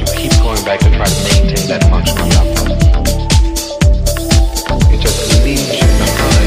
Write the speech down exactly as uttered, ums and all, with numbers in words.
you keep going back to try to maintain that function of that process. It just leaves you behind.